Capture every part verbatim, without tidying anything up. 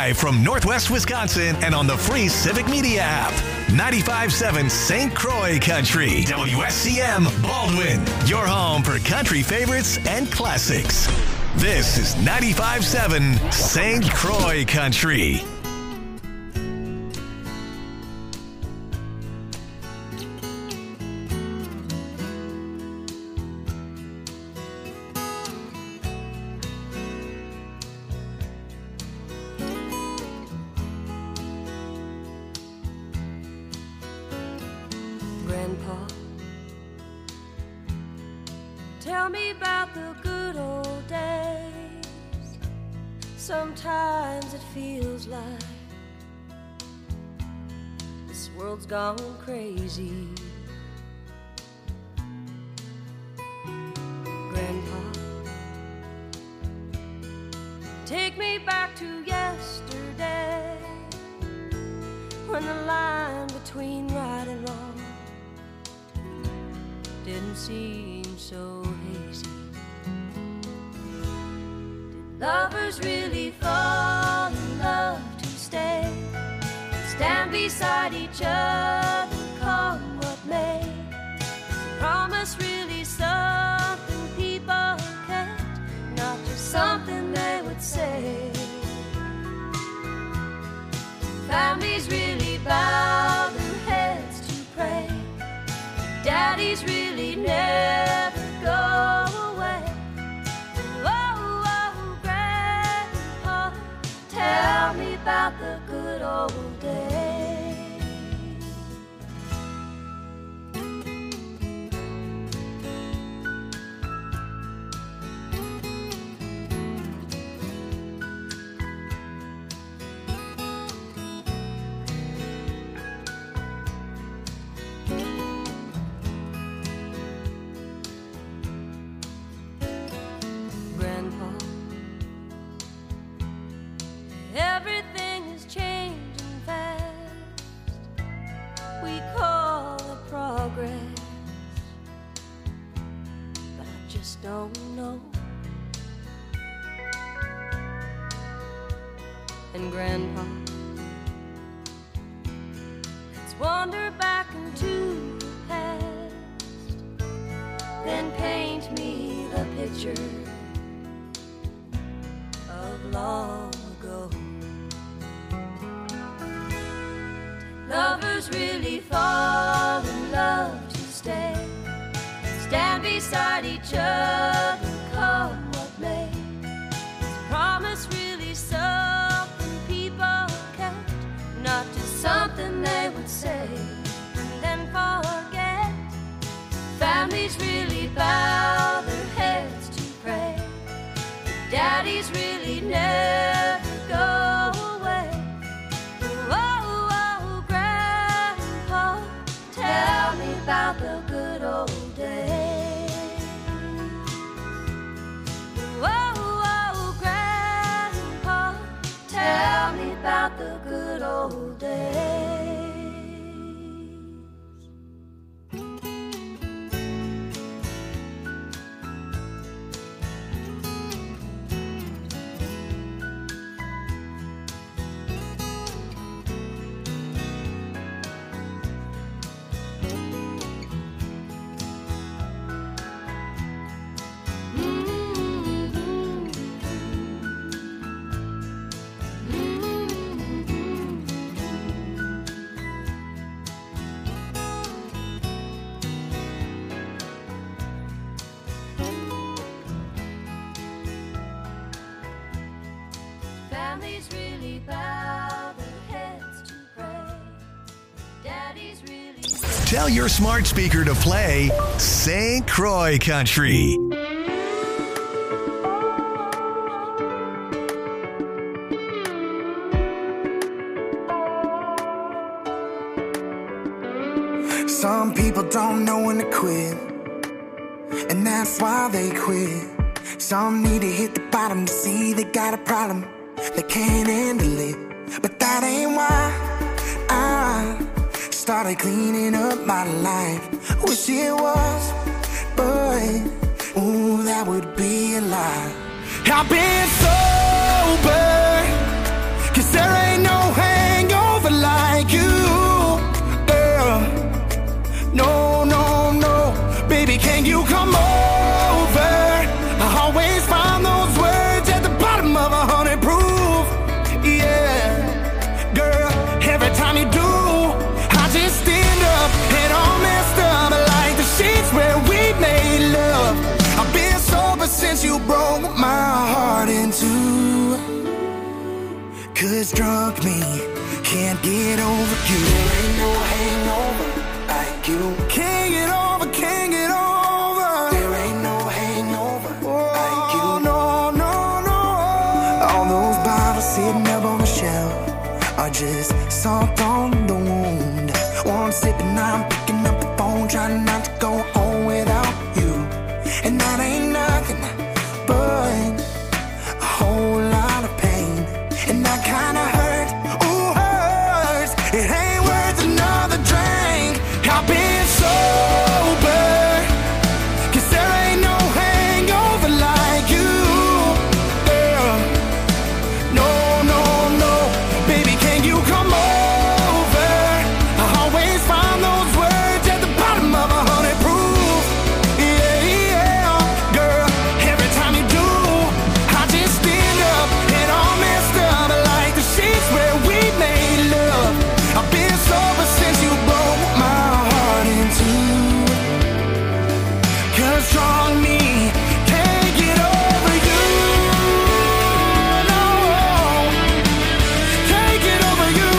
live from Northwest Wisconsin and on the free Civic Media app. ninety-five point seven Saint Croix Country. W S C M Baldwin, your home for country favorites and classics. This is ninety-five point seven Saint Croix Country. Grandpa, tell me about the good old days. Sometimes it feels like this world's gone crazy. Grandpa, take me back to yesterday, when the line between right and wrong didn't seem so hazy. Did lovers really fall in love to stay, stand beside each other, come what may? Is promise really something people kept, not just something they would say? Families really bow their heads to pray, daddies really never go away. Oh, oh, Grandpa, tell me about the good old days. Grandpa, everything is changing fast. We call it progress, but I just don't know. And Grandpa, let's wander back into the past, then paint me the picture of long ago. Did lovers really fall in love to stay, stand beside each other, come what may? Is promise really something people kept, not just something they would say and then forget? Families really bow their heads to pray, daddies really never go away. Oh, oh, Grandpa, tell me about the good old days. Oh, oh, Grandpa, tell me about the good old days. Families really bow their heads to pray, daddies really... Tell your smart speaker to play Saint Croix Country. Some people don't know when to quit, and that's why they quit. Some need to hit the bottom to see they got a problem, they can't handle it. But that ain't why I started cleaning up my life. Wish it was, but ooh, that would be a lie. I've been sober, cause 'cause there ain't no hangover like you, girl. No, no, no, baby, can you come over? I always find those words at the bottom of a hundred proof. Yeah, girl, every time you do, I just stand up and all messed up like the sheets where we made love. I've been sober since you broke my heart in two. 'Cause drunk me can't get over you. There ain't no hangover like you. Can't get over, can't get over. There ain't no hangover like you. No, no, no. All those bottles sitting up on the shelf are just salt on the wound. One sip and I'm picking up the phone, trying not to go home without you. And that ain't nothing but a whole lot of pain. And that kinda hurt, ooh, hurts. It ain't worth another drink. I've been sober, 'cause there ain't no hangover like you, girl. No, no, no, baby, can you come over? I always find those words at the bottom of a hundred proof. Yeah, yeah, girl, every time you do, I just stand up and all messed up like the sheets where we made love. I've been sober since you broke my heart in two. 'Cause strong me can't get over you. No, can't get over you.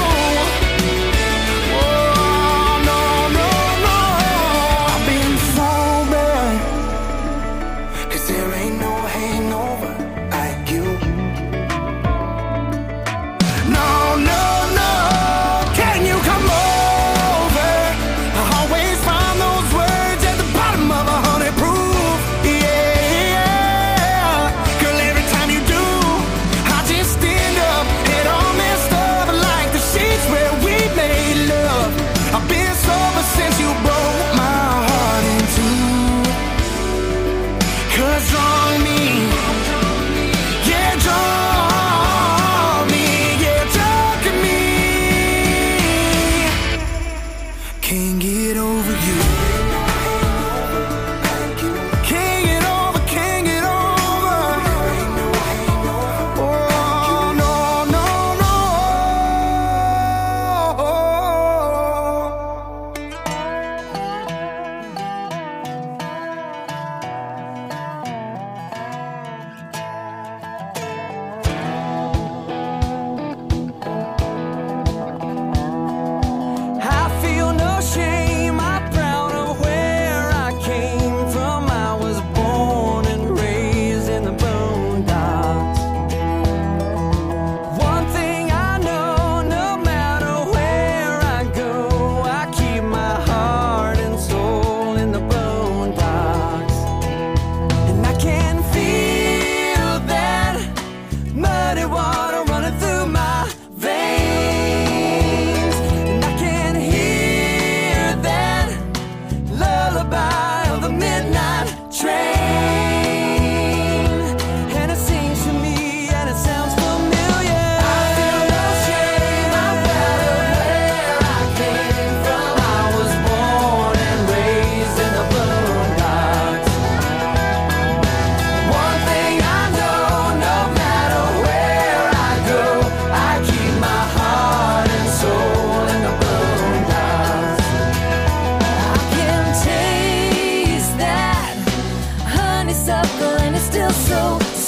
Oh, no, no, no. I've been sober, 'cause there ain't no hangover like you. No, no, no, can you come over? I always find those words at the bottom of a hundred proof. Yeah, girl, every time you do, I just stand up and all messed up like the sheets where we made love. I've been sober since you broke my heart in two. 'Cause wrong me, yeah, drunk me, yeah, drunk me. Can't get over you. Can't get over, can't get over. Oh, no, no, no. I feel no shame, I'm proud of where I came from. I was born and raised in the boondocks. One thing I know, no matter where I go, I keep my heart and soul in the boondocks. And I can feel that muddy water running through my veins. And I can hear that lullaby of the midnight train. And it sings to me and it sounds familiar. I feel no shame, I'm proud of where I came from. I was born and raised in the boondocks. One thing I know, no matter where I go, I keep my heart and soul in the boondocks. I can taste that honeysuckle and it's still so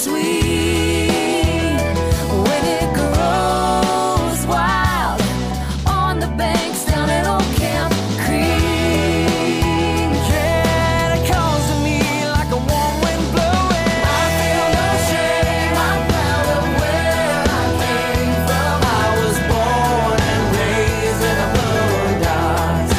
sweet when it grows wild on the banks down at Old Camp Creek. Yeah, it calls to me like a warm wind blowing. I feel no shame, I'm proud of where I came from. I was born and raised in the boondocks.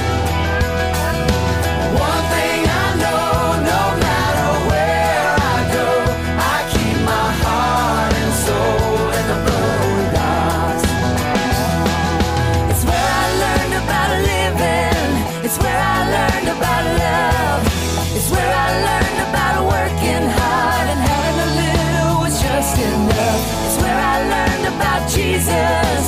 One thing I know, no matter where I go, I keep my heart and soul in the boondocks. It's where I learned about living. It's where I learned about love. It's where I learned about working hard and having a little was just enough. It's where I learned about Jesus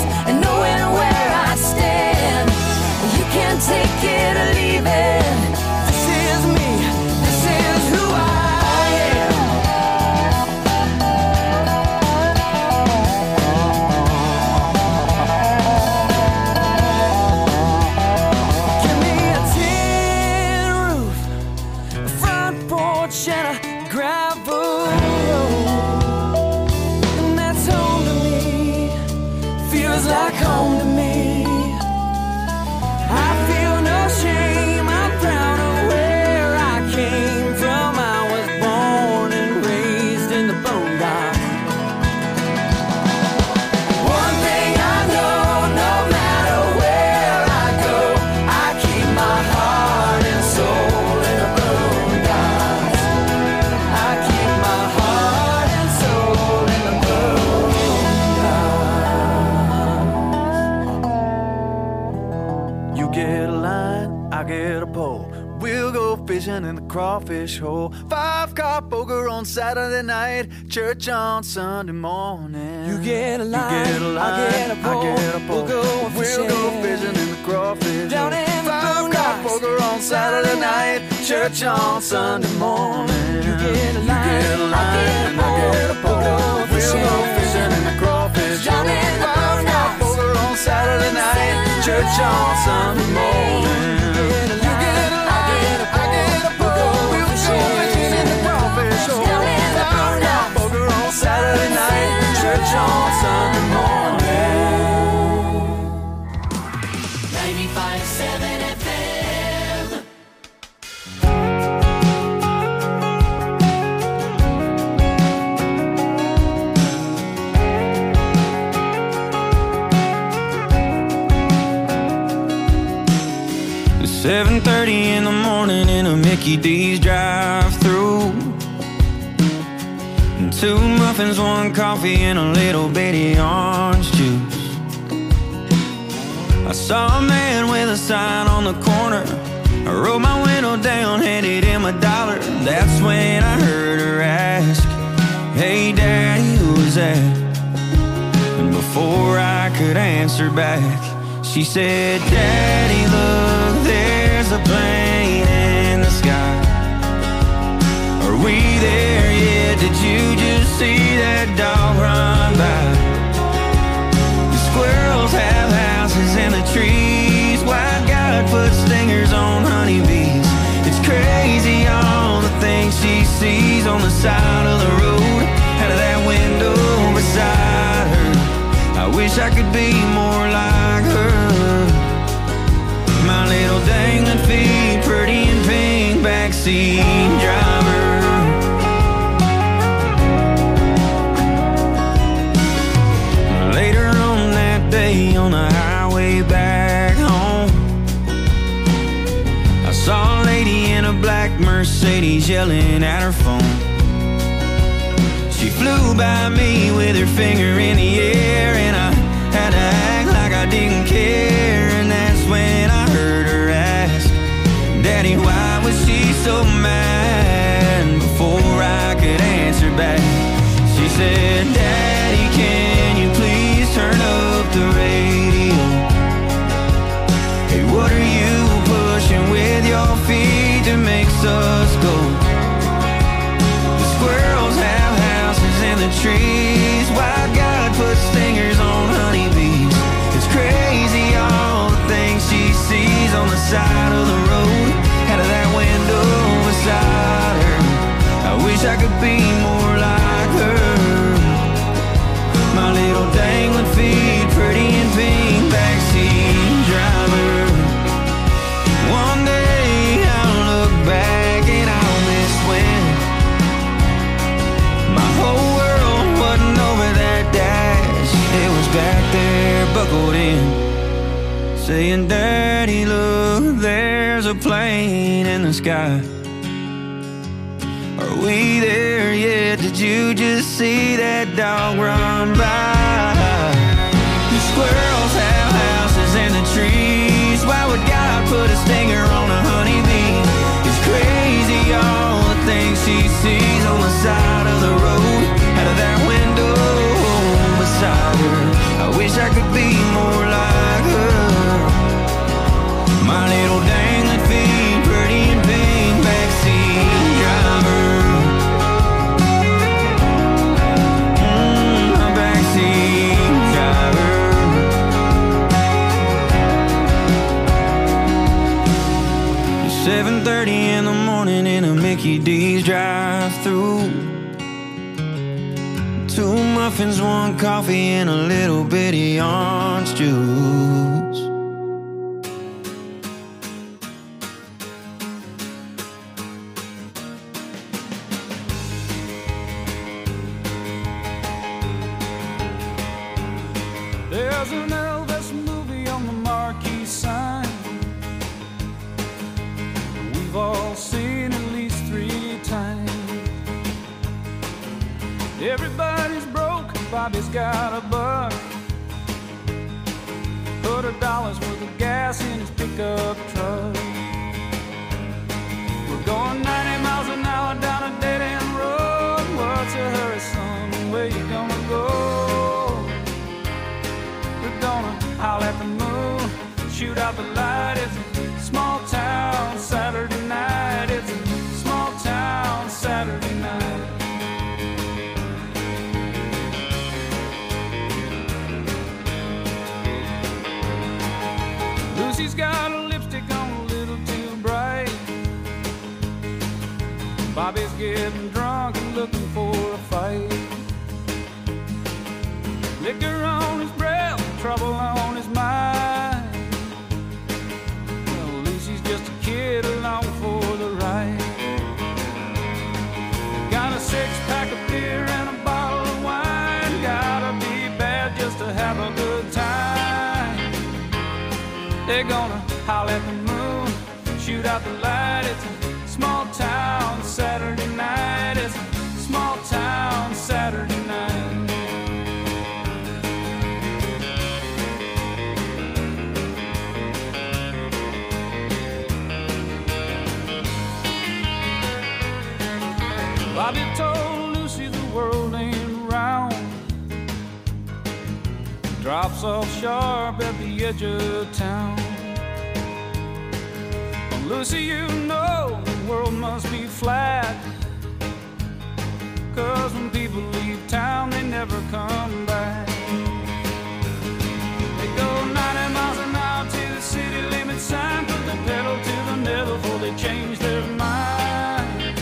hit a pole. We'll go fishing in the crawfish hole. Five-car poker on Saturday night, church on Sunday morning. You get a line, you get a line, I get a pole. I get a pole. We'll go fishing, we'll go fishing in the crawfish down hole. in the Five-car poker on Saturday night, church on Sunday morning. You get a line, you get a line, I get a pole. I get a pole. We'll go fishing in the crawfish down hole. in the Five-car poker on Saturday night, church on Sunday morning. Saturday night, church on Sunday morning. ninety-five point seven F M. It's seven thirty in the morning in a Mickey D's drive-thru. Two muffins, one coffee, and a little bitty orange juice. I saw a man with a sign on the corner. I rolled my window down, handed him a dollar. That's when I heard her ask, "Hey Daddy, who was that?" And before I could answer back, she said, "Daddy, look, there's a plane in the sky. Are we there yet? Did you just see that dog run by? The squirrels have houses in the trees. White God put stingers on honeybees. It's crazy all the things she sees on the side of the road, out of that window beside her. I wish I could be more like her. My little dangling feet, pretty and pink, backseat driver." Later on that day on the highway back home, I saw a lady in a black Mercedes yelling at her phone. She flew by me with her finger in the air, and I had to act like I didn't care. And that's when I heard her ask, "Daddy, why was she so mad?" And before I could answer back, she said, "Daddy, can you please turn up the radio? Hey, what are you pushing with your feet that makes us go? The squirrels have houses in the trees. Why God put stingers on honeybees? It's crazy all the things she sees on the side of the road, out of that window beside her. I wish I could be more like her. My little dangling feet, pretty and pink, backseat driver. One day I'll look back and I'll miss when my whole world wasn't over that dash. It was back there, buckled in, saying, "Daddy, look, there's a plane in the sky. Are we there yet? Did you just see that dog run by? The squirrels have houses in the trees. Why would God put a stinger on a honeybee? It's crazy all the things she sees on the side of the road, out of that window beside her. I wish I could be more like her. My little dangling feet, pretty and pink, backseat driver." seven thirty in the morning in a Mickey D's drive-thru. Two muffins, one coffee, and a little bitty orange juice. There's an Elvis movie on the marquee sign. We've all seen at least three times. Everybody's broke, Bobby's got a buck. Put a dollar's worth of gas in his pickup truck. Bobby's getting drunk and looking for a fight. Liquor on his breath, trouble on his mind. Well, Lucy's just a kid along for the ride. Got a six-pack of beer and a bottle of wine. Gotta be bad just to have a good time. They're gonna holler at the moon, shoot out the light. It's a small town Saturday night. It's a small town Saturday night. Bobby told Lucy the world ain't round. Drops off sharp at the edge of town. Well, Lucy, you know the world must be flat, 'cause when people leave town they never come back. They go ninety miles an hour to the city limit sign, put the pedal to the metal before they change their mind.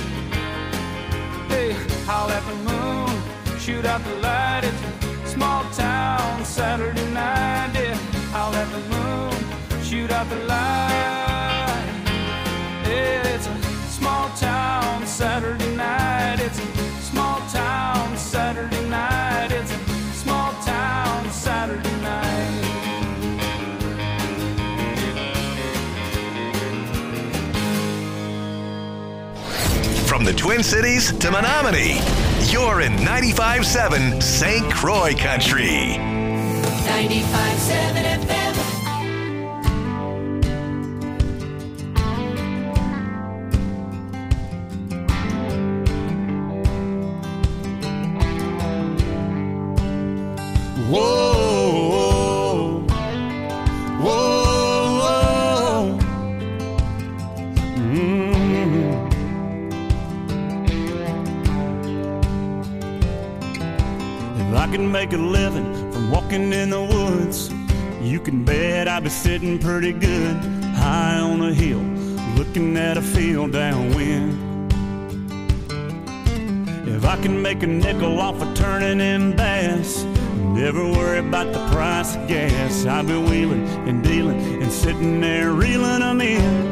Howl at the moon, shoot out the light. It's a small town Saturday night. Yeah, howl at the moon, shoot out the light. Yeah, it's a small town Saturday night. It's a small town Saturday night. It's a small town Saturday night. From the Twin Cities to Menominee, you're in ninety-five seven Saint Croix Country. ninety-five seven F M. Whoa, whoa, whoa. Mm. If I can make a living from walking in the woods, you can bet I'd be sitting pretty good high on a hill, looking at a field downwind. If I can make a nickel off of turning in bass, never worry about the price of gas, I'll be wheeling and dealing and sitting there reeling them in.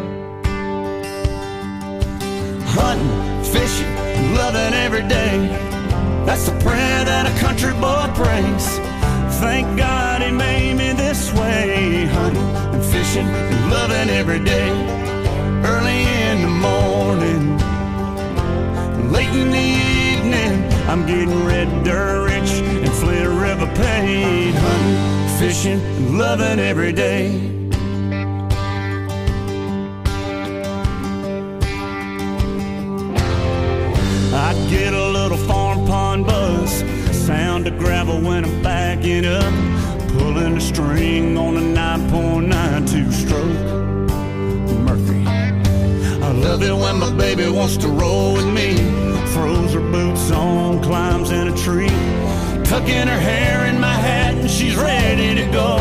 Hunting, fishing, loving every day, that's the prayer that a country boy prays. Thank God he made me this way. Hunting and fishing and loving every day. Early in the morning, late in the evening, I'm getting red dirt rich and Flint River paid. Hunting, fishing, and loving every day. I get a little farm pond buzz, sound of gravel when I'm backing up, pulling a string on a nine point nine two stroke Murphy. I love it when my baby wants to roll with me, throws her boots on, climbs in a tree, tucking her hair in my hat and she's ready to go.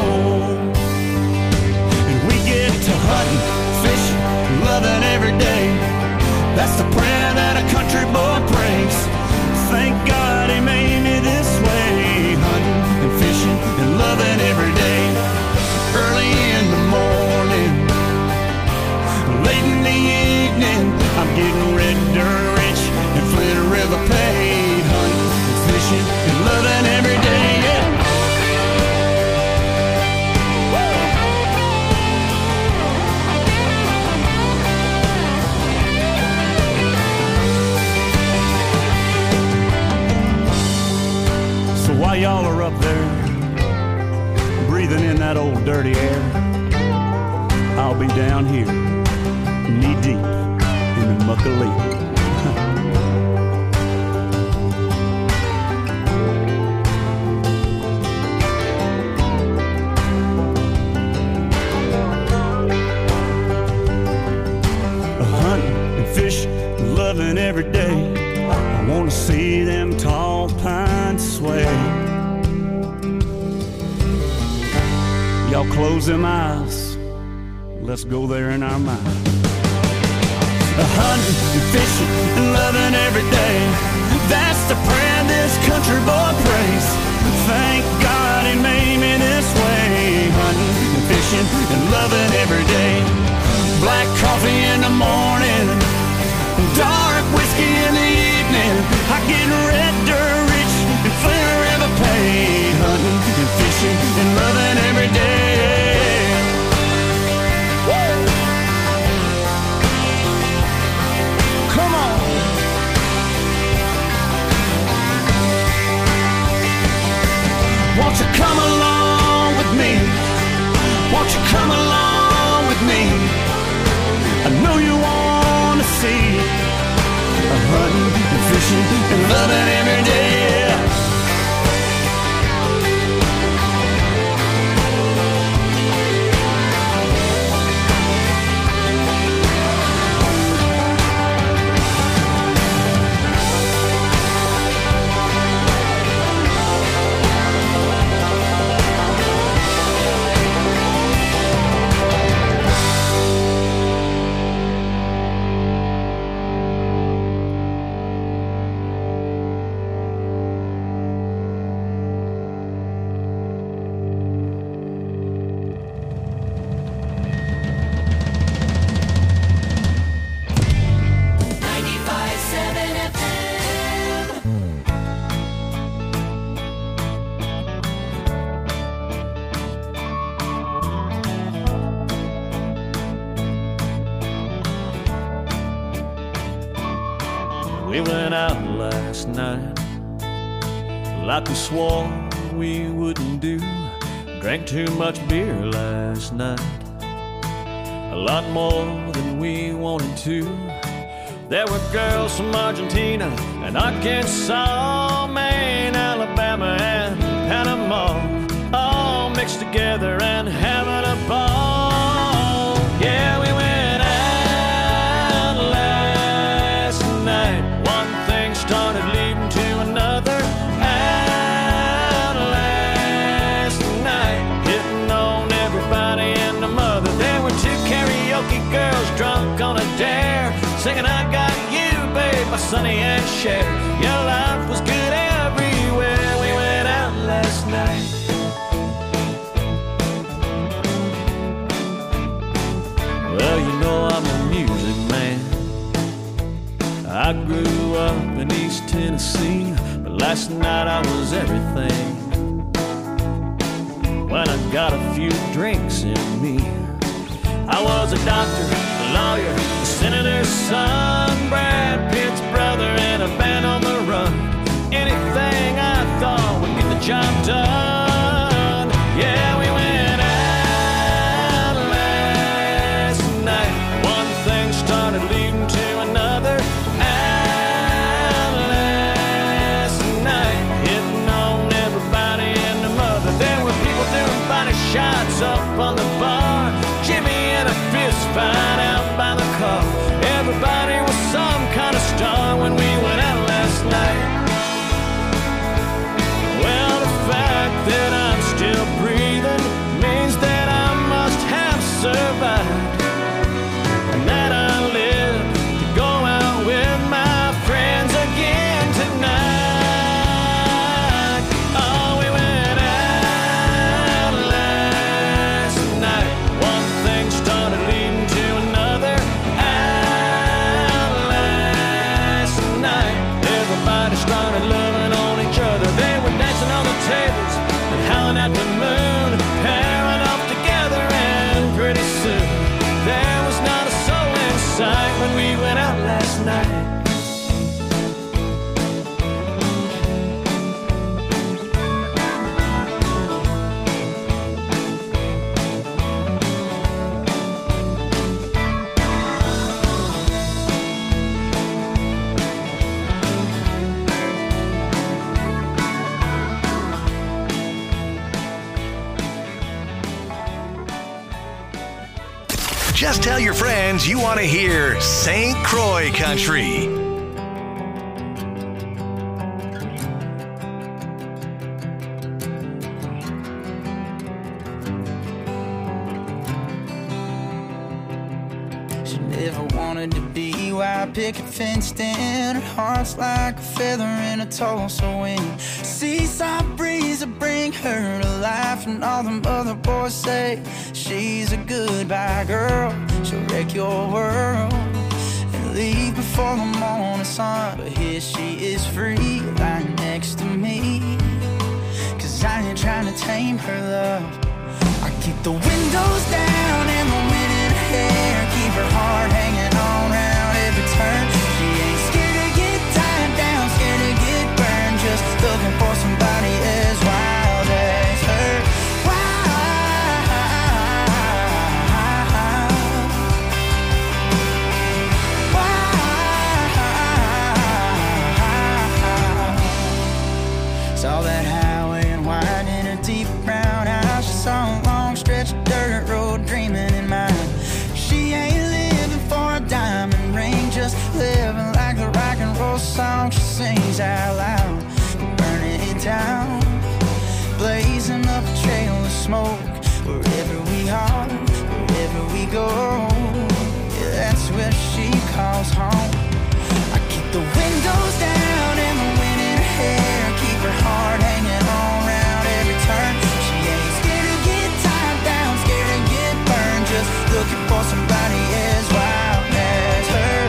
And we get to hunting, fishing, loving every day, that's the prayer that a country boy prays. Thank God he made me this way. Hunting and fishing and loving every day. Early in the morning, late in the evening, I'm getting red dirt rich and Flint River paid. Hunting and fishing and loving every day, yeah. So while y'all are up there breathing in that old dirty air, I'll be down here knee deep in the muckalee. Loving every day, I want to see them tall pines sway. Y'all close them eyes, let's go there in our mind. hunting and fishing and loving every day. That's the prayer this country boy prays. Thank God he made me this way. Hunting and fishing and loving every day. Black coffee in the morning, dark whiskey in the evening. I get red dirt rich and forever paid. Hunting and fishing and loving every day. Woo! Come on. Won't you come along with me? Won't you come along with me? I know you want to see hunting and fishing and loving every day. We went out last night like we swore we wouldn't do. Drank too much beer last night, a lot more than we wanted to. There were girls from Argentina and Arkansas, Maine, Alabama, and Panama, all mixed together and having a ball. Yeah, we went out last night. One thing started leading to another. Out last night, hitting on everybody and the mother. There were two karaoke girls drunk on a dare, singing I Got You, babe, by Sonny and Cher. Your life was good everywhere. We went out last night. Well, you know I'm a music man. I grew up in East Tennessee, but last night I was everything. When I got a few drinks in me, I was a doctor, a lawyer, a senator's son, Brad Pitt's brother, and a band on the run. Anything I thought would get the job done. Yeah, we went out last night. One thing started leading to another. Out last night, hitting on everybody and the mother. There were people doing body shots up on the bar, Jimmy in a fist fight out by the car. Everybody was some kind of star when we went out last night. Well, the fact that I'm still breathing means that I must have survived, and that I live to go out with my friends again tonight. Oh, we went out last night. One thing started leading to another. Out last night, everybody started loving on each other. They were dancing on the tables and howling at the moon, pairing off together, and pretty soon there was not a soul in sight when we went out last night. Just tell your friends you want to hear Saint Croix Country. She Never wanted to be white picket fenced in. Her heart's like a feather in a Tulsa wind. Seaside breeze will bring her to life, and all them other boys say she's a goodbye girl. She'll wreck your world and leave before the morning sun. But here she is free, lying next to me. Cause I ain't trying to tame her love. I keep the windows down and the wind in her hair, keep her heart hanging on round every turn. She ain't scared to get tied down, scared to get burned, just looking for somebody as wild as her. Saw that highway and wide in a deep brown house. She saw a long stretch of dirt road dreaming in mind. She ain't living for a diamond ring, just living like the rock and roll song she sings out loud. Burning it down, blazing up a trail of smoke. Wherever we are, wherever we go, yeah, that's where she calls home. I keep the windows down and the wind in her hair, keep her heart hanging on round every turn. She ain't scared to get tied down, scared to get burned, just looking for somebody as wild as her.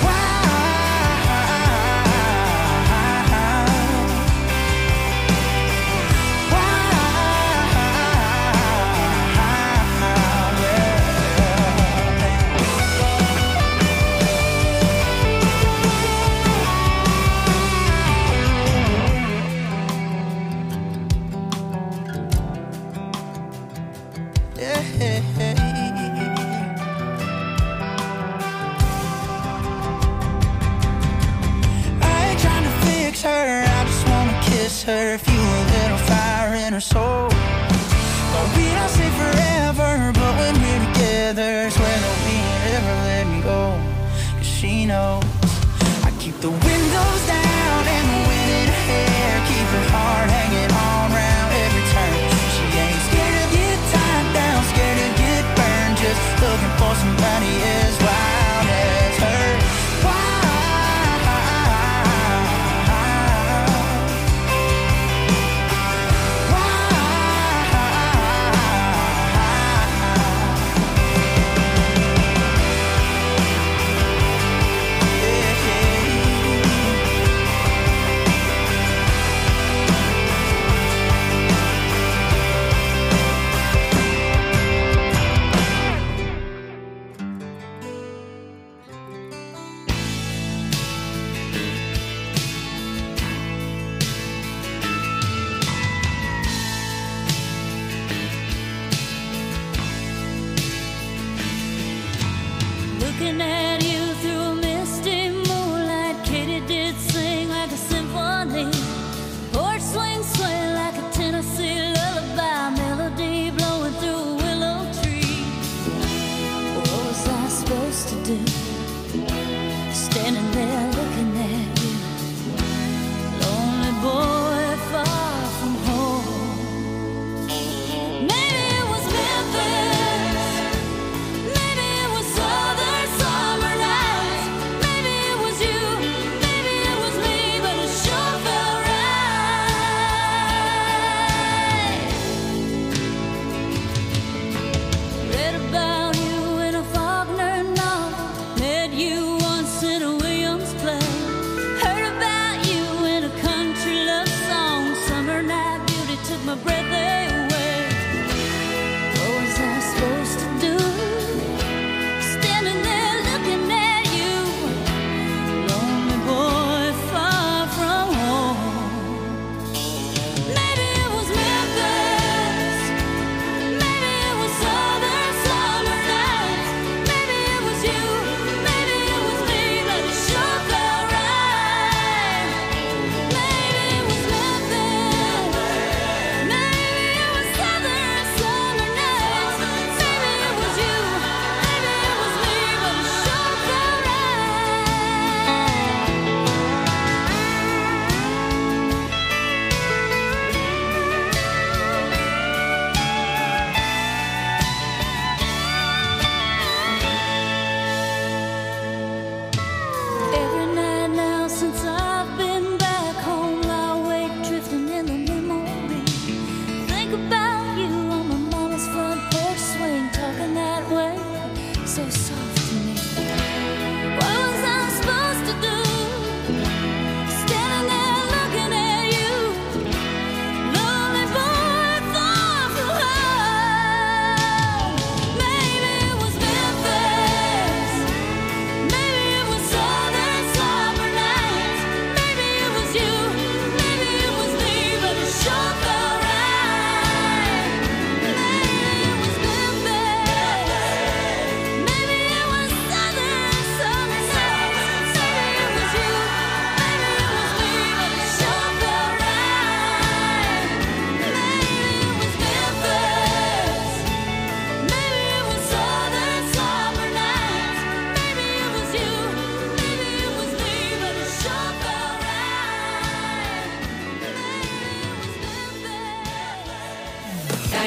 Her, I just wanna kiss her, fuel a little fire in her soul. But we don't say forever, but when we're together, swear that we ain't ever let me go. Cause she knows I keep the windows down and the wind in her hair, keep her heart hanging on round every turn. She ain't scared to get tied down, scared to get burned, just looking for somebody as wild as her. Wild.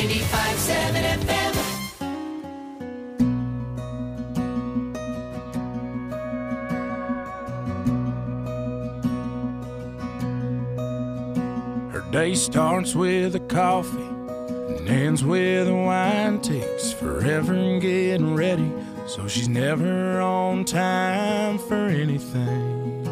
ninety-five point seven F M. Day starts with a coffee and ends with a wine. Takes forever in getting ready, so she's never on time for anything.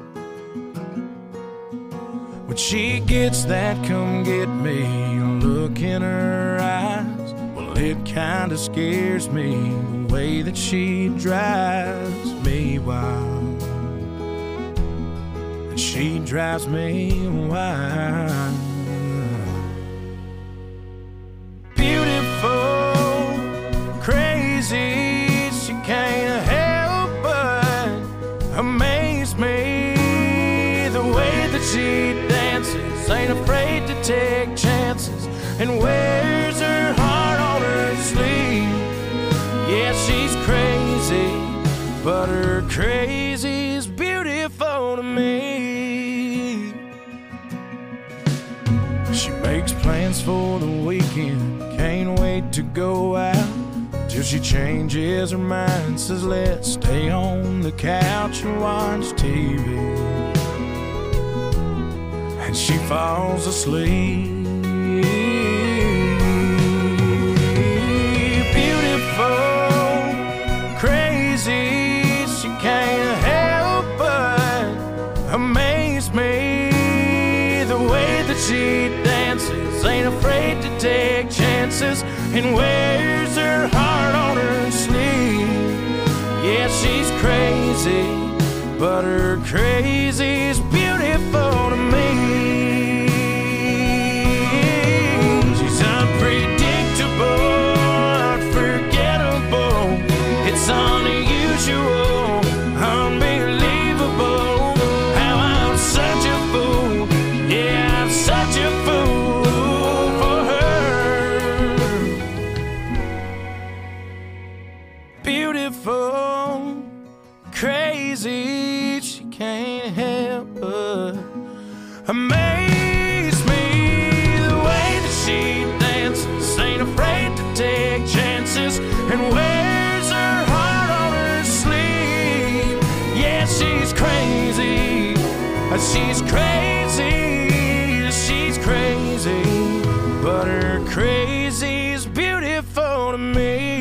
When she gets that come get me look in her eyes, well, it kinda scares me the way that she drives me wild. She drives me wild. Beautiful, crazy, she can't help but amaze me. The way that she dances, ain't afraid to take chances, and wears her heart on her sleeve. Yeah, she's crazy, but her crazy's beautiful to me. She makes plans for the weekend, can't wait to go out, till she changes her mind, says let's stay on the couch and watch T V. And she falls asleep. Beautiful, crazy, she can't help but amaze me. The way that she dances, ain't afraid to take chances, and wears her heart on her sleeve. Yeah, she's crazy, but her crazy's beautiful to me. She's unpredictable, unforgettable, it's unusual, unbelievable, how I'm such a fool. Yeah, I'm such a fool for her. Beautiful, crazy, she can't help but amaze me. The way that she dances, ain't afraid to take chances, and wears her heart on her sleeve. Yeah, she's crazy, she's crazy, she's crazy, but her crazy's beautiful to me.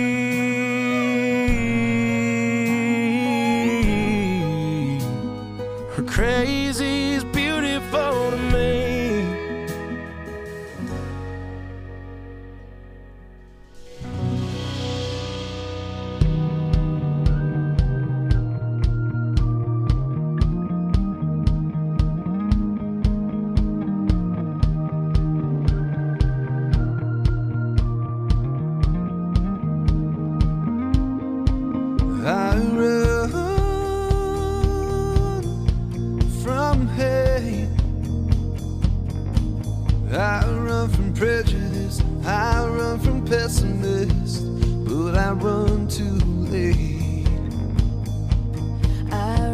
Her crazy's beautiful to me. I run from hate, I run from prejudice, I run from pessimists, but I run too late. I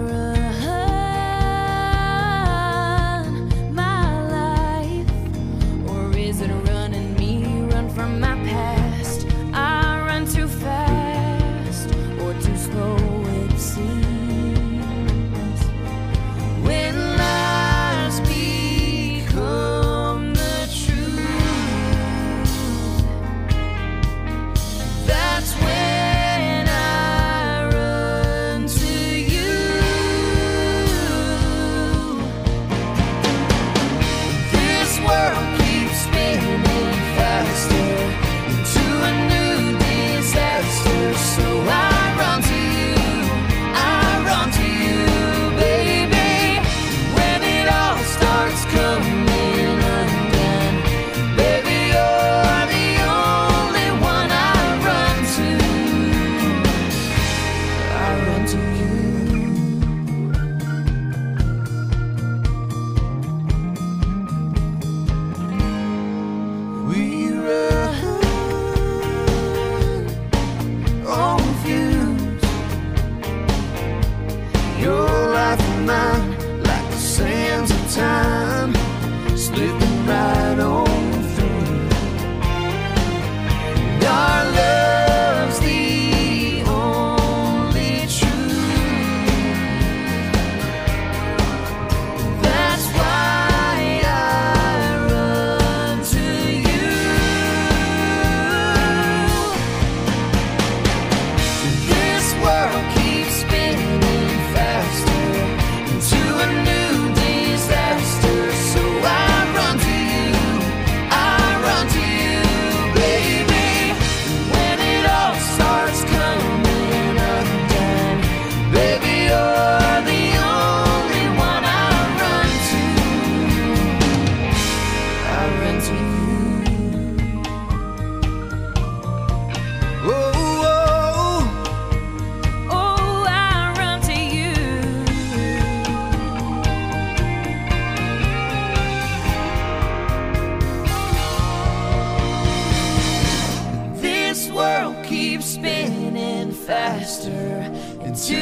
run my life, or is it running me? Run from my past. I run too fast, or too slow it seems. When lies become the truth, that's when I run to you. This world keeps spinning faster into a new disaster, so I run to you, I run to you, baby. When it all starts coming undone, baby, you're the only one I run to. I run to you. We run on views, your life and mine, like the sands of time, slipping right on through.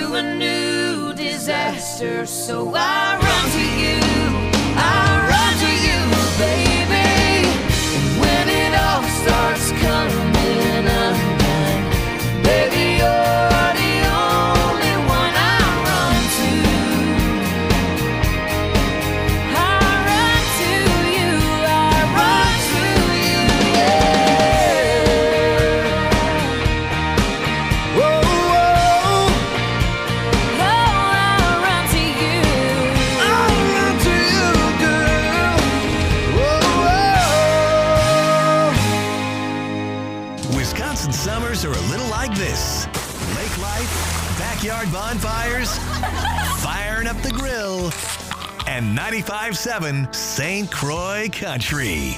to a new disaster. So I run to you, I run to you, baby. When it all starts coming undone, baby, you're the only one I run to. I run to you, I run to you, yeah. Whoa, whoa. Oh, I run to you. I run to you, girl. Whoa, whoa. Wisconsin summers are a little like this. Lake life, backyard bonfires, firing up the grill, and ninety-five point seven Saint Croix Country.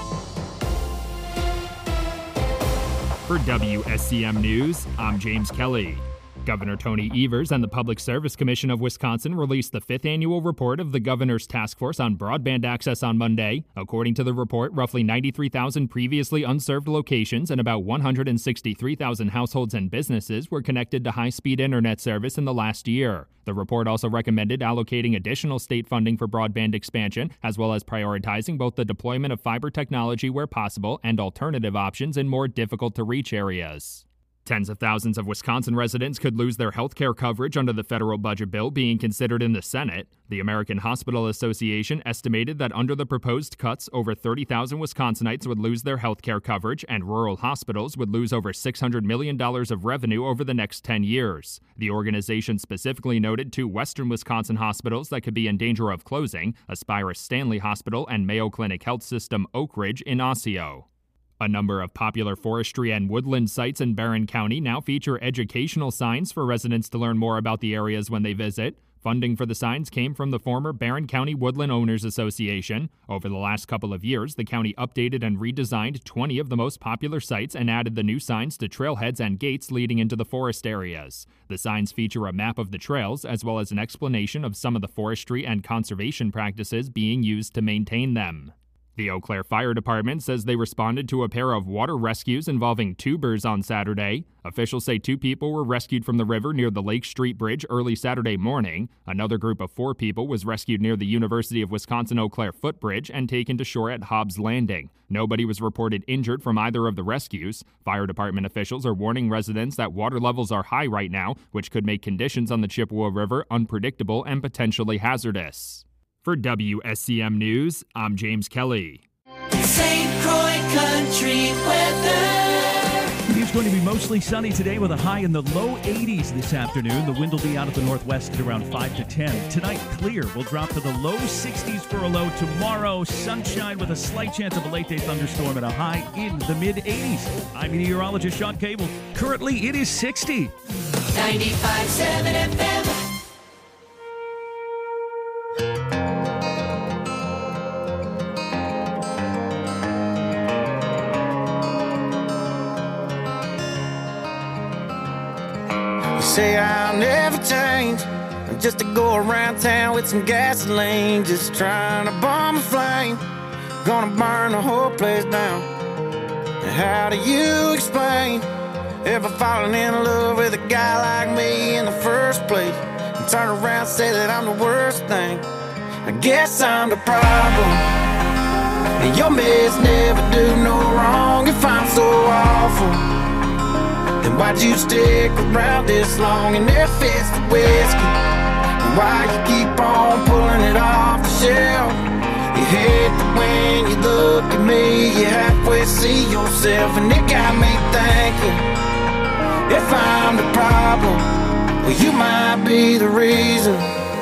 For W S C M News, I'm James Kelly. Governor Tony Evers and the Public Service Commission of Wisconsin released the fifth annual report of the Governor's Task Force on Broadband Access on Monday. According to the report, roughly ninety-three thousand previously unserved locations and about one hundred sixty-three thousand households and businesses were connected to high-speed internet service in the last year. The report also recommended allocating additional state funding for broadband expansion, as well as prioritizing both the deployment of fiber technology where possible and alternative options in more difficult-to-reach areas. Tens of thousands of Wisconsin residents could lose their health care coverage under the federal budget bill being considered in the Senate. The American Hospital Association estimated that under the proposed cuts, over thirty thousand Wisconsinites would lose their health care coverage, and rural hospitals would lose over six hundred million dollars of revenue over the next ten years. The organization specifically noted two western Wisconsin hospitals that could be in danger of closing, Aspirus Stanley Hospital and Mayo Clinic Health System Oak Ridge in Osseo. A number of popular forestry and woodland sites in Barron County now feature educational signs for residents to learn more about the areas when they visit. Funding for the signs came from the former Barron County Woodland Owners Association. Over the last couple of years, the county updated and redesigned twenty of the most popular sites and added the new signs to trailheads and gates leading into the forest areas. The signs feature a map of the trails, as well as an explanation of some of the forestry and conservation practices being used to maintain them. The Eau Claire Fire Department says they responded to a pair of water rescues involving tubers on Saturday. Officials say two people were rescued from the river near the Lake Street Bridge early Saturday morning. Another group of four people was rescued near the University of Wisconsin-Eau Claire footbridge and taken to shore at Hobbs Landing. Nobody was reported injured from either of the rescues. Fire department officials are warning residents that water levels are high right now, which could make conditions on the Chippewa River unpredictable and potentially hazardous. For W S C M News, I'm James Kelly. Saint Croix Country weather. It's going to be mostly sunny today with a high in the low eighties this afternoon. The wind will be out of the northwest at around five to ten. Tonight, clear. We'll drop to the low sixties for a low. Tomorrow, sunshine with a slight chance of a late-day thunderstorm and a high in the mid-eighties. I'm meteorologist Sean Cable. Currently, it is sixty. ninety-five point seven F M. Say I'll never change, just to go around town with some gasoline, just trying to bomb a flame, gonna burn the whole place down. And how do you explain ever falling in love with a guy like me in the first place, and turn around and say that I'm the worst thing? I guess I'm the problem, and your mess never do no wrong. If I'm so awful, then why'd you stick around this long and there fits the whiskey? And why you keep on pulling it off the shelf? You hate that when you look at me, you halfway see yourself, and it got me thinking, if I'm the problem, well, you might be the reason.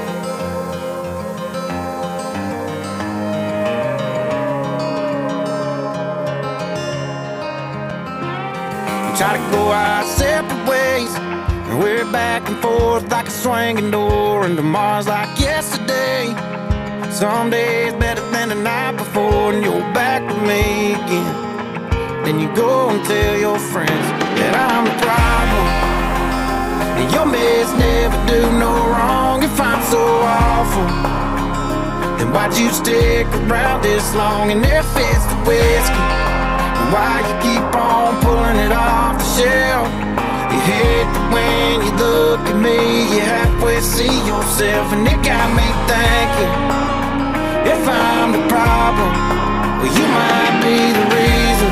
Try to go our separate ways, and we're back and forth like a swinging door, and tomorrow's like yesterday. Some days better than the night before, and you're back with me again. Then you go and tell your friends that I'm the problem, and your mess never do no wrong. If I'm so awful, then why'd you stick around this long and there fits the whiskey? Why you keep on pulling it off the shelf? You hate that when you look at me, you halfway see yourself, and it got me thinking, if I'm the problem, well, you might be the reason.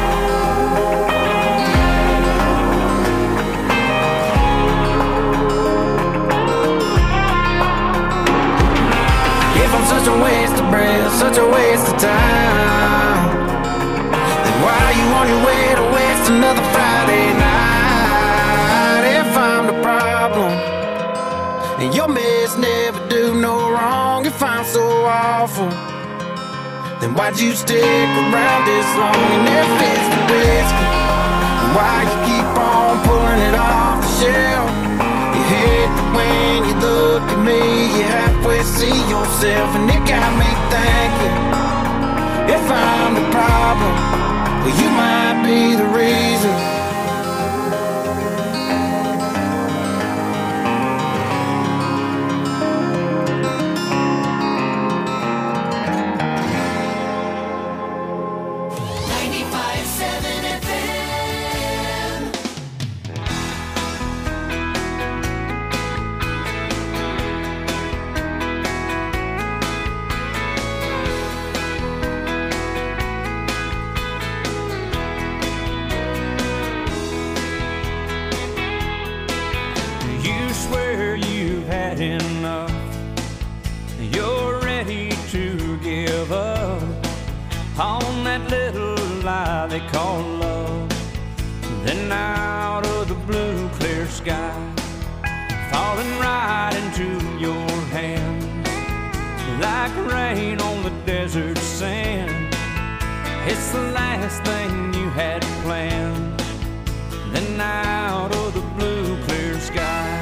If I'm such a waste of breath, such a waste of time, then why are you on your way to waste another Friday night? If I'm the problem, and your mess never do no wrong, if I'm so awful, then why'd you stick around this long? And if it's the whiskey, then why you keep on pulling it off the shelf? You hate that when you look at me, you halfway see yourself, and it got me thinking, if I'm the problem, well, you might be the reason. On that little lie they call love. Then out of the blue clear sky, falling right into your hands, like rain on the desert sand. It's the last thing you had planned. Then out of the blue clear sky,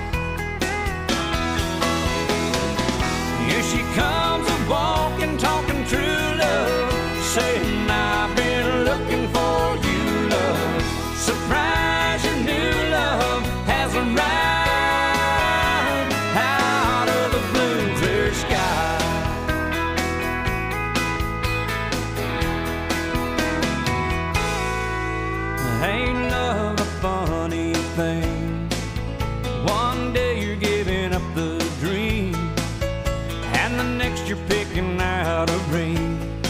here she comes a walking, talking true love, saying I've been looking for you, love. Surprise, your new love has arrived out of the blue clear sky. Ain't love a funny thing? One day you're giving up the dream, and the next you're picking out a ring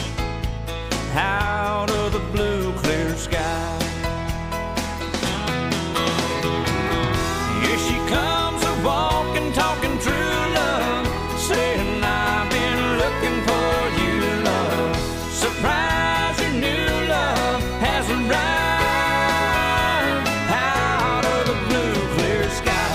out of the blue clear sky. Here she comes a walking, talking true love, saying I've been looking for you, love. Surprise, your new love has arrived out of the blue clear sky.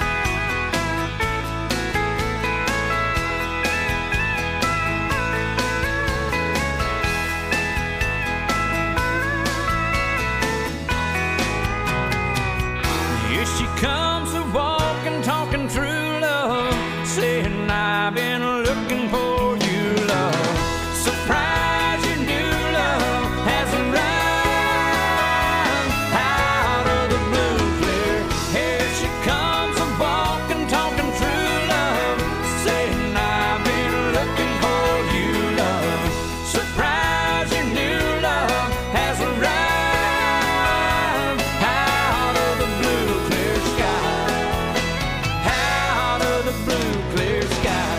Comes a walking, talking true love, saying I've been looking for you, love. Surprise, your new love has arrived out of the blue clear. Here she comes a walking, talking true love, saying I've been looking for you, love. Surprise, your new love has arrived out of the blue clear. Blue clear sky.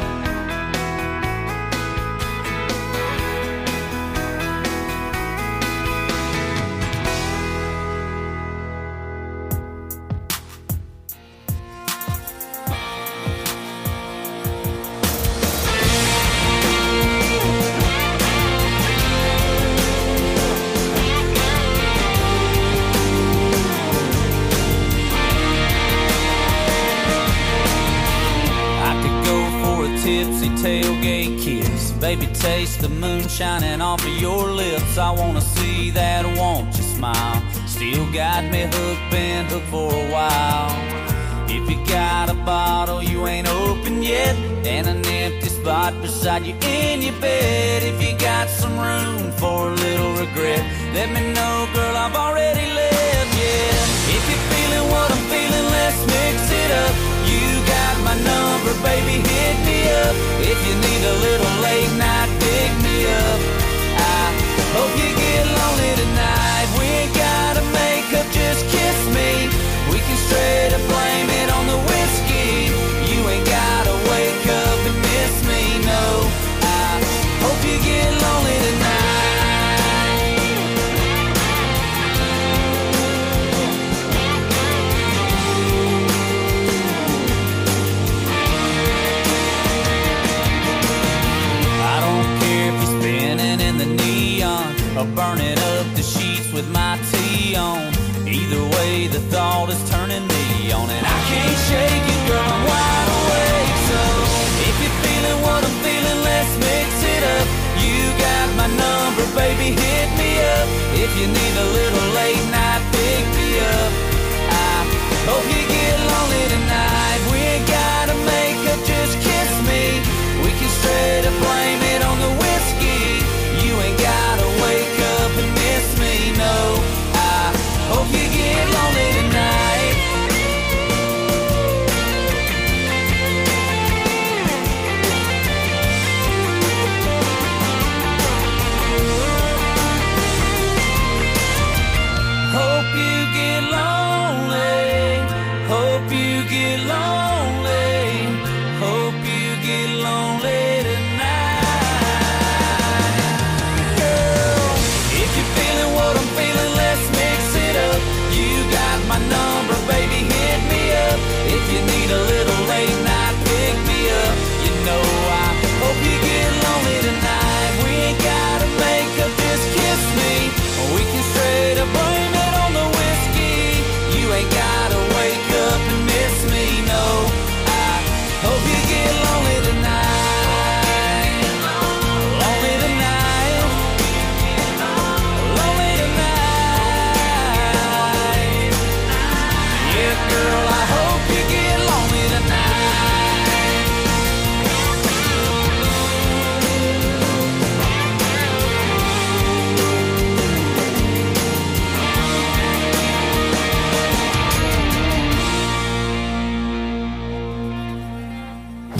Tipsy tailgate kiss, baby, taste the moon shining off of your lips. I wanna see that, won't you smile? Still got me hooked, been hooked for a while. If you got a bottle you ain't opened yet, and an empty spot beside you in your bed, if you got some room for a little regret, let me know, girl, I've already left, yeah. If you're feeling what I'm feeling, let's mix it up. You got my number, baby, hit me up. If you need a little late night, pick me up. I hope you get lonely tonight. We ain't gotta make up, just kiss me. We can straight up blame it on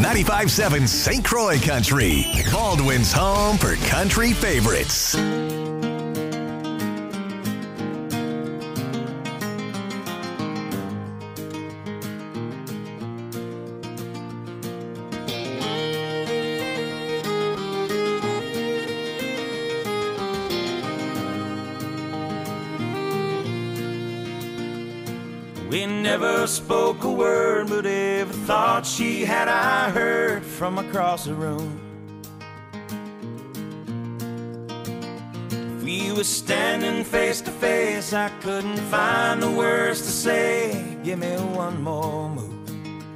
ninety-five seven Saint Croix Country, Baldwin's home for country favorites. We never spoke a word, but every thought she had I heard from across the room. If we were standing face to face, I couldn't find the words to say. Give me one more move.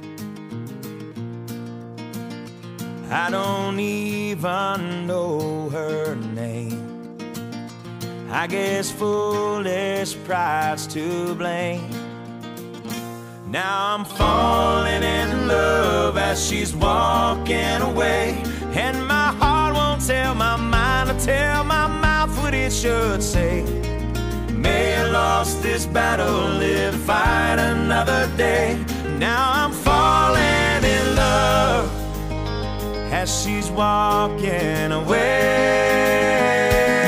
I don't even know her name. I guess foolish pride's to blame. Now I'm falling in love as she's walking away, and my heart won't tell my mind to tell my mouth what it should say. May have lost this battle, live to fight another day. Now I'm falling in love as she's walking away.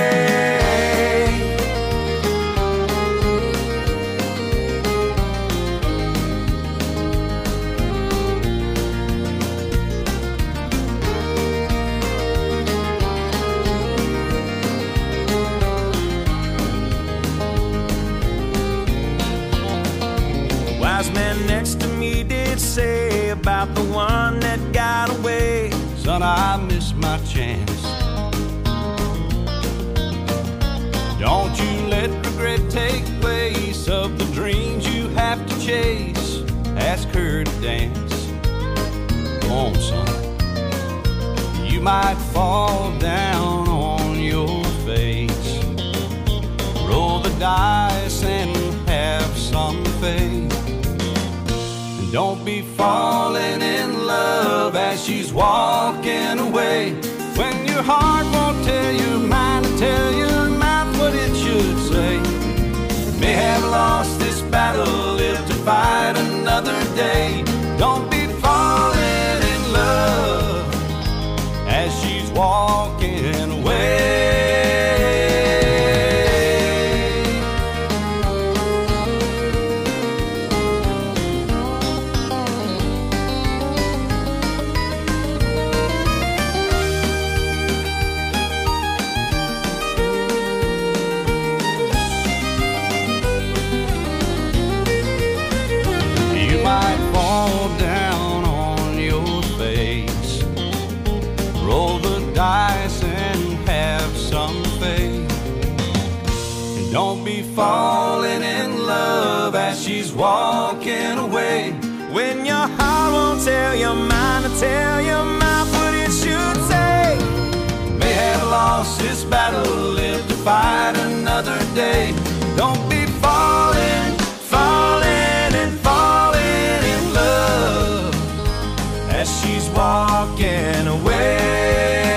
Wise man next to me did say about the one that got away, son, I missed my chance. Don't you let regret take place of the dreams you have to chase. Ask her to dance. Come on, son. You might fall down on your face. Roll the dice and have some faith. Don't be falling in love as she's walking away, when your heart won't tell your mind to tell your mouth what it should say. May have lost this battle, live to fight another day. Don't be falling in love as she's walking away. Don't be falling in love as she's walking away, when your heart won't tell your mind to tell your mouth what it should say. May have lost this battle, live to fight another day. Don't be falling, falling and falling in love as she's walking away.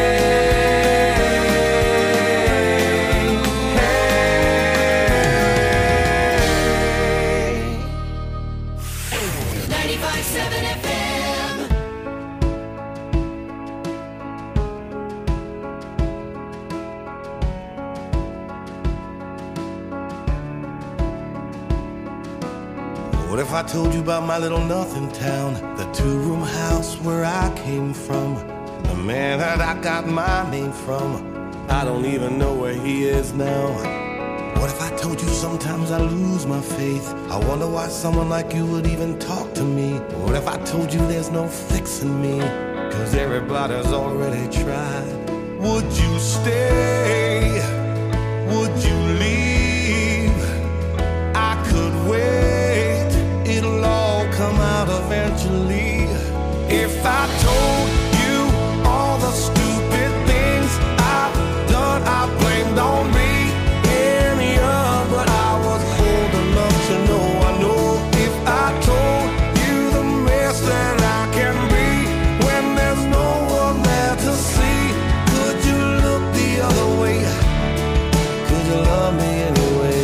What if I told you about my little nothing town, the two-room house where I came from, the man that I got my name from? I don't even know where he is now. What if I told you sometimes I lose my faith? I wonder why someone like you would even talk to me. What if I told you there's no fixing me, 'cause everybody's already tried? Would you stay? Would you leave? I could wait, it'll all come out eventually. If I told you all the stupid things I've done, I blamed on me. But I was old enough to know, I know. If I told you the mess that I can be when there's no one there to see, could you look the other way? Could you love me anyway?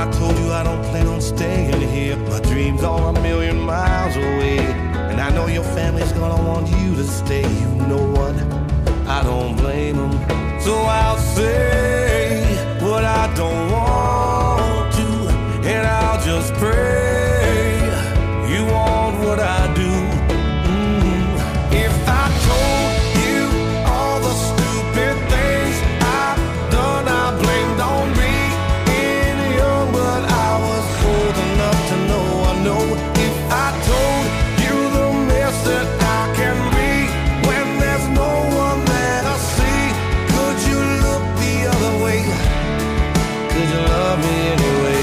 I told you I don't plan on staying here. My dreams are a million miles away, and I know your family's gonna want you to stay. You know what? I don't blame them. So I'll say what I don't want to, and I'll just pray you want what I do. Mm. If I told you all the stupid things I've done, I blamed on me. In young, but I was old enough to know. I know if I told you the mess that I can be when there's no one that I see, could you look the other way? Could you love me anyway?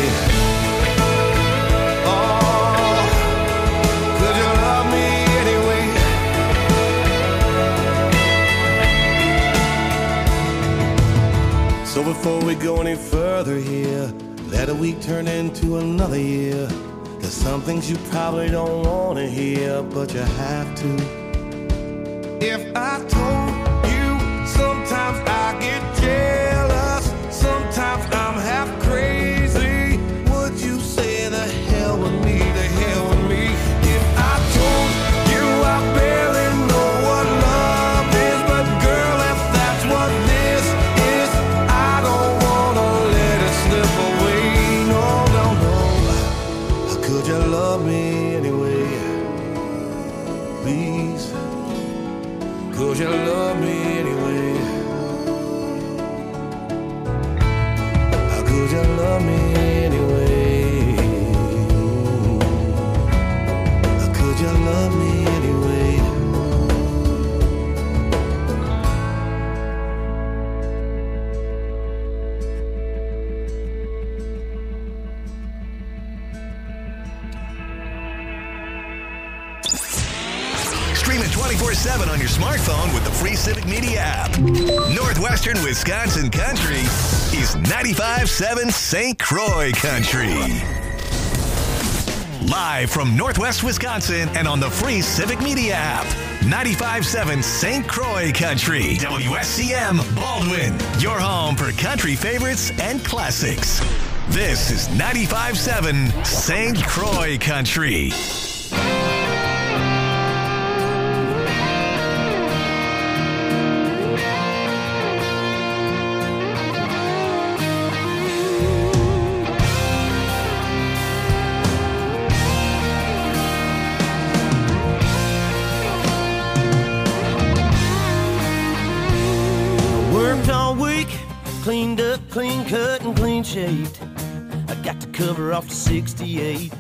Oh, could you love me anyway? So before we go any further here, let a week turn into another year. There's some things you probably don't want to hear, but you have to. If I told you sometimes I get jealous, sometimes I'm half crazy, would you say the hell with me, the hell with me? If I told you I barely know what love is, but girl, if that's what this is, I don't wanna let it slip away. No, no, no. Could you love me anyway? Please. Could you love me anyway? Could you love me anyway? Could you love me anyway? Stream it twenty-four seven on your smartphone with the free Civic Media app. Northwestern Wisconsin Country is ninety-five seven Saint Croix Country. Live from Northwest Wisconsin and on the free Civic Media app. ninety-five seven Saint Croix Country. W S C M Baldwin. Your home for country favorites and classics. This is ninety-five seven Saint Croix Country. Cleaned up, clean cut, and clean shaved. I got the cover off the sixty-eight.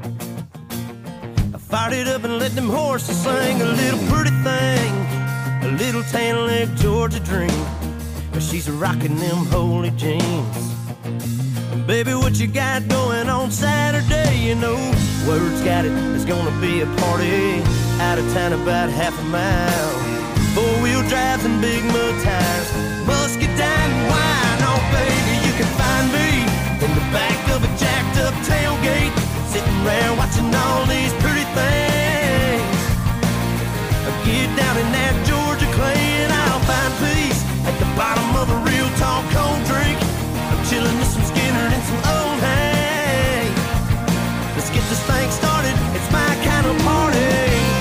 I fired it up and let them horses sing a little pretty thing, a little tan leg Georgia dream. But she's rocking them holy jeans. And baby, what you got going on Saturday? You know, word's got it, there's gonna be a party out of town about half a mile. Four-wheel drives and big mud tires, muscadine and wine. Oh, baby, you can find me in the back of a jacked-up tailgate, sitting around watching all these pretty things. Get down in that Georgia clay and I'll find peace at the bottom of a real tall cold drink. I'm chilling with some Skinner and some old hay. Let's get this thing started, it's my kind of party.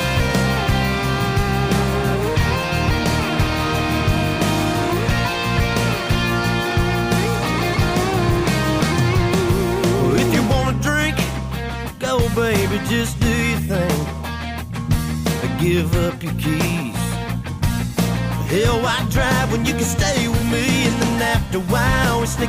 Baby, just do your thing. Give up your keys. Hell, why drive when you can stay with me? And then after a while, we sneak